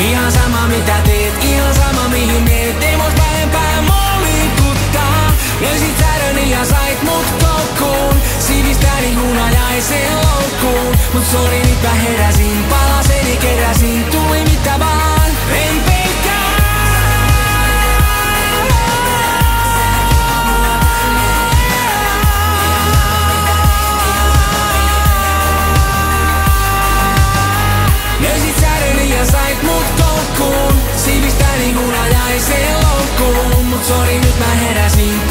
Ihan sama mitä teet, ihan sama mihin meet. Ei vois vähempää mollikuttaa. Löysit säädöni ja sait mut koukkuun. Siivistäni hunajaiseen loukkuun. Mut sori nyt mä heräsin, palaseni keräsin. Tuli mitä vaan, en pelkää. Löysit säädöni ja sait mut koukkuun. Siivistäni hunajaiseen loukkuun. Mut sori nyt mä heräsin.